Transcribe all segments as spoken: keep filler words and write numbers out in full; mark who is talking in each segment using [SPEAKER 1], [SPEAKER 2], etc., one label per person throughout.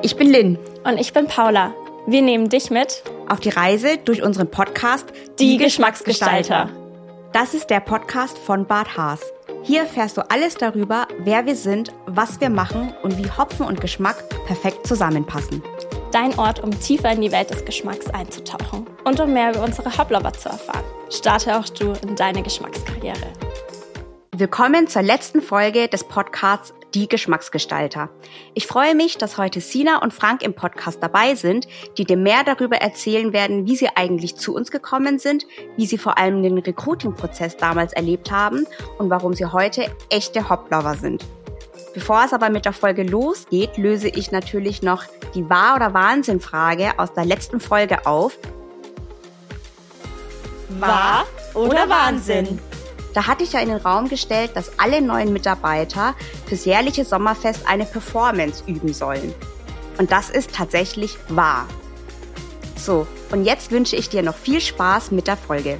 [SPEAKER 1] Ich bin Lynn.
[SPEAKER 2] Und ich bin Paula. Wir nehmen dich mit
[SPEAKER 1] auf die Reise durch unseren Podcast
[SPEAKER 2] Die, die Geschmacksgestalter.
[SPEAKER 1] Das ist der Podcast von Bad Haas. Hier erfährst du alles darüber, wer wir sind, was wir machen und wie Hopfen und Geschmack perfekt zusammenpassen.
[SPEAKER 2] Dein Ort, um tiefer in die Welt des Geschmacks einzutauchen und um mehr über unsere Hoplover zu erfahren. Starte auch du in deine Geschmackskarriere.
[SPEAKER 1] Willkommen zur letzten Folge des Podcasts Die Geschmacksgestalter. Ich freue mich, dass heute Sina und Frank im Podcast dabei sind, die dir mehr darüber erzählen werden, wie sie eigentlich zu uns gekommen sind, wie sie vor allem den Recruiting-Prozess damals erlebt haben und warum sie heute echte Hoplover sind. Bevor es aber mit der Folge losgeht, löse ich natürlich noch die Wahr- oder Wahnsinn-Frage aus der letzten Folge auf.
[SPEAKER 2] Wahr oder Wahnsinn?
[SPEAKER 1] Da hatte ich ja in den Raum gestellt, dass alle neuen Mitarbeiter fürs jährliche Sommerfest eine Performance üben sollen. Und das ist tatsächlich wahr. So, und jetzt wünsche ich dir noch viel Spaß mit der Folge.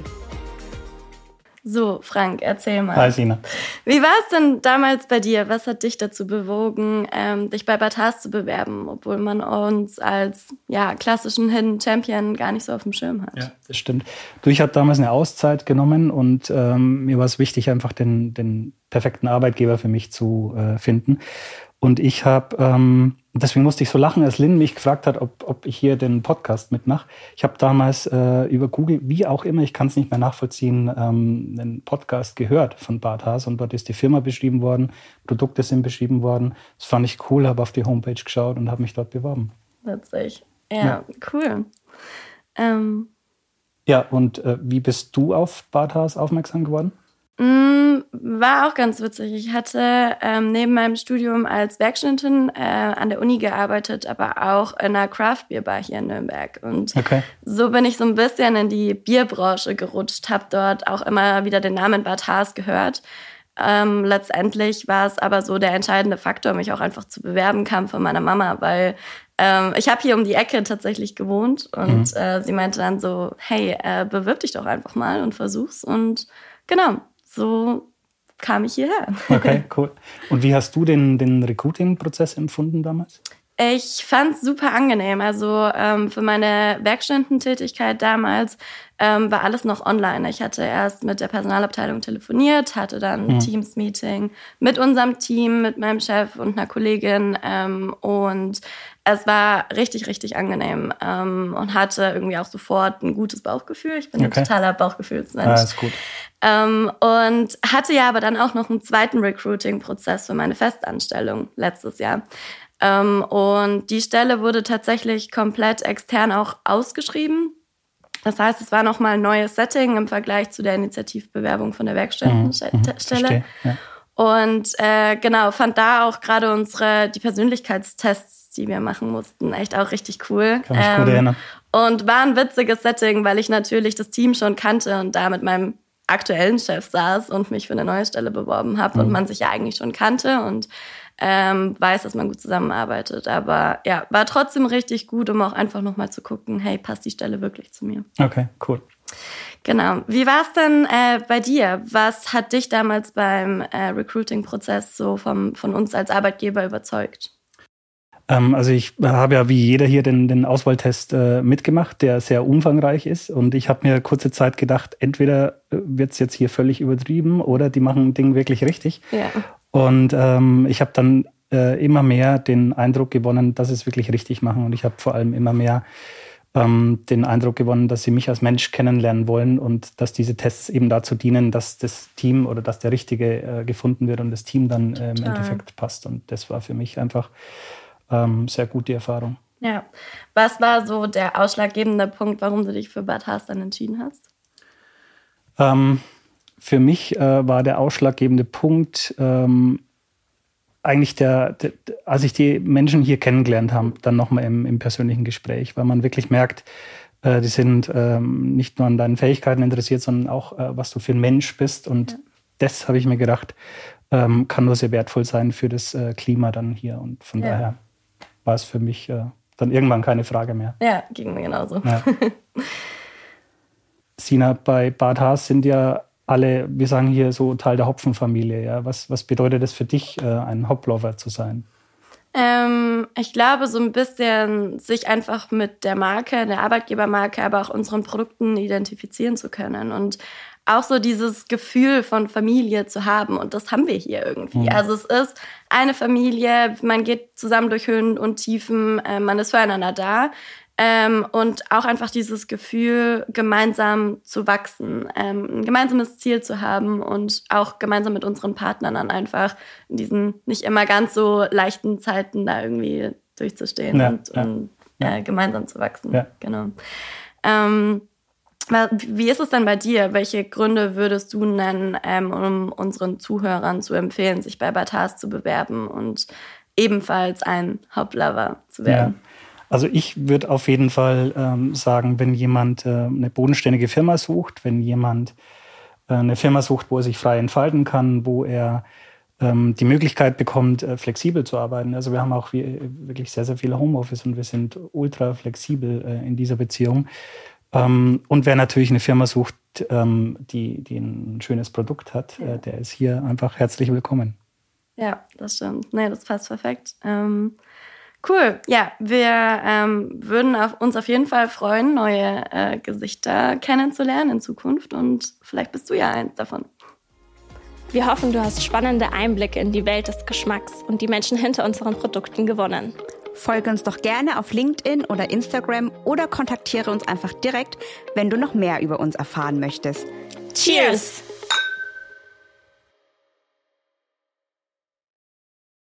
[SPEAKER 2] So, Frank, erzähl mal.
[SPEAKER 3] Hi, Sina.
[SPEAKER 2] Wie war es denn damals bei dir? Was hat dich dazu bewogen, ähm, dich bei Bad Haas zu bewerben, obwohl man uns als ja, klassischen Hidden Champion gar nicht so auf dem Schirm hat?
[SPEAKER 3] Ja, das stimmt. Du, ich habe damals eine Auszeit genommen und ähm, mir war es wichtig, einfach den, den perfekten Arbeitgeber für mich zu äh, finden. Und ich habe, ähm, deswegen musste ich so lachen, als Lynn mich gefragt hat, ob, ob ich hier den Podcast mitmache. Ich habe damals äh, über Google, wie auch immer, ich kann es nicht mehr nachvollziehen, ähm, einen Podcast gehört von Bad Haas und dort ist die Firma beschrieben worden, Produkte sind beschrieben worden. Das fand ich cool, habe auf die Homepage geschaut und habe mich dort beworben.
[SPEAKER 2] Witzig. Ja,
[SPEAKER 3] ja.
[SPEAKER 2] Cool. Ähm.
[SPEAKER 3] Ja, und äh, wie bist du auf Bad Haas aufmerksam geworden?
[SPEAKER 2] War auch ganz witzig. Ich hatte ähm, neben meinem Studium als Werkstudentin äh, an der Uni gearbeitet, aber auch in einer Craft-Bier-Bar hier in Nürnberg. Und
[SPEAKER 3] okay.
[SPEAKER 2] so bin ich so ein bisschen in die Bierbranche gerutscht, habe dort auch immer wieder den Namen Bad Haas gehört. Ähm, letztendlich war es aber so der entscheidende Faktor, mich auch einfach zu bewerben, kam von meiner Mama, weil ähm, ich habe hier um die Ecke tatsächlich gewohnt und mhm. äh, sie meinte dann so, hey, äh, bewirb dich doch einfach mal und versuch's. Und genau, so kam ich hierher.
[SPEAKER 3] Okay, cool. Und wie hast du den, den Recruiting-Prozess empfunden damals?
[SPEAKER 2] Ich fand es super angenehm. Also ähm, für meine Werkstudententätigkeit damals ähm, war alles noch online. Ich hatte erst mit der Personalabteilung telefoniert, hatte dann ein mhm. Teams-Meeting mit unserem Team, mit meinem Chef und einer Kollegin. Ähm, und es war richtig, richtig angenehm ähm, und hatte irgendwie auch sofort ein gutes Bauchgefühl. Ich bin okay. ein totaler Bauchgefühlsmensch.
[SPEAKER 3] Ah, ist gut.
[SPEAKER 2] Ähm, und hatte ja aber dann auch noch einen zweiten Recruiting-Prozess für meine Festanstellung letztes Jahr. Ähm, und die Stelle wurde tatsächlich komplett extern auch ausgeschrieben. Das heißt, es war nochmal ein neues Setting im Vergleich zu der Initiativbewerbung von der Werkstudentenstelle.
[SPEAKER 3] Mhm, ja.
[SPEAKER 2] Und äh, genau, fand da auch gerade unsere, die Persönlichkeitstests, die wir machen mussten, echt auch richtig cool.
[SPEAKER 3] Kann mich ähm, gut erinnern.
[SPEAKER 2] Und war ein witziges Setting, weil ich natürlich das Team schon kannte und da mit meinem aktuellen Chef saß und mich für eine neue Stelle beworben habe mhm. und man sich ja eigentlich schon kannte und ähm, weiß, dass man gut zusammenarbeitet. Aber ja, war trotzdem richtig gut, um auch einfach nochmal zu gucken, hey, passt die Stelle wirklich zu mir?
[SPEAKER 3] Okay, cool.
[SPEAKER 2] Genau. Wie war es denn äh, bei dir? Was hat dich damals beim äh, Recruiting-Prozess so vom, von uns als Arbeitgeber überzeugt?
[SPEAKER 3] Ähm, also ich habe ja wie jeder hier den, den Auswahltest äh, mitgemacht, der sehr umfangreich ist. Und ich habe mir kurze Zeit gedacht, entweder wird es jetzt hier völlig übertrieben oder die machen ein Ding wirklich richtig.
[SPEAKER 2] Ja.
[SPEAKER 3] Und ähm, ich habe dann äh, immer mehr den Eindruck gewonnen, dass sie es wirklich richtig machen. Und ich habe vor allem immer mehr ähm, den Eindruck gewonnen, dass sie mich als Mensch kennenlernen wollen und dass diese Tests eben dazu dienen, dass das Team oder dass der Richtige äh, gefunden wird und das Team dann äh, im Endeffekt passt. Und das war für mich einfach ähm, sehr gute Erfahrung.
[SPEAKER 2] Ja. Was war so der ausschlaggebende Punkt, warum du dich für Bad Haas dann entschieden hast?
[SPEAKER 3] Ähm, Für mich äh, war der ausschlaggebende Punkt ähm, eigentlich, der, der, als ich die Menschen hier kennengelernt habe, dann nochmal im, im persönlichen Gespräch, weil man wirklich merkt, äh, die sind ähm, nicht nur an deinen Fähigkeiten interessiert, sondern auch, äh, was du für ein Mensch bist. Und ja. das habe ich mir gedacht, ähm, kann nur sehr wertvoll sein für das äh, Klima dann hier. Und von ja. daher war es für mich äh, dann irgendwann keine Frage mehr.
[SPEAKER 2] Ja, ging mir genauso.
[SPEAKER 3] Ja. Sina, bei Bad Haas sind ja alle, wir sagen hier so Teil der Hopfenfamilie. Ja? Was, was bedeutet es für dich, ein Hoplover zu sein?
[SPEAKER 2] Ähm, ich glaube, so ein bisschen sich einfach mit der Marke, der Arbeitgebermarke, aber auch unseren Produkten identifizieren zu können und auch so dieses Gefühl von Familie zu haben. Und das haben wir hier irgendwie. Mhm. Also es ist eine Familie, man geht zusammen durch Höhen und Tiefen, äh, man ist füreinander da. Ähm, und auch einfach dieses Gefühl, gemeinsam zu wachsen, ähm, ein gemeinsames Ziel zu haben und auch gemeinsam mit unseren Partnern dann einfach in diesen nicht immer ganz so leichten Zeiten da irgendwie durchzustehen ja, und, ja, und äh, ja. gemeinsam zu wachsen. Ja. Genau. Ähm, Wie ist es denn bei dir? Welche Gründe würdest du nennen, ähm, um unseren Zuhörern zu empfehlen, sich bei Batars zu bewerben und ebenfalls ein Hauptlover zu werden?
[SPEAKER 3] Ja. Also ich würde auf jeden Fall ähm, sagen, wenn jemand äh, eine bodenständige Firma sucht, wenn jemand äh, eine Firma sucht, wo er sich frei entfalten kann, wo er ähm, die Möglichkeit bekommt, äh, flexibel zu arbeiten. Also wir haben auch wie, wirklich sehr, sehr viel Homeoffice und wir sind ultra flexibel äh, in dieser Beziehung. Ähm, und wer natürlich eine Firma sucht, ähm, die, die ein schönes Produkt hat, ja. äh, der ist hier einfach herzlich willkommen.
[SPEAKER 2] Ja, das stimmt. Nee, das passt perfekt. Ähm, cool. Ja, wir ähm, würden auf, uns auf jeden Fall freuen, neue äh, Gesichter kennenzulernen in Zukunft und vielleicht bist du ja eins davon.
[SPEAKER 4] Wir hoffen, du hast spannende Einblicke in die Welt des Geschmacks und die Menschen hinter unseren Produkten gewonnen.
[SPEAKER 1] Folge uns doch gerne auf LinkedIn oder Instagram oder kontaktiere uns einfach direkt, wenn du noch mehr über uns erfahren möchtest.
[SPEAKER 4] Cheers!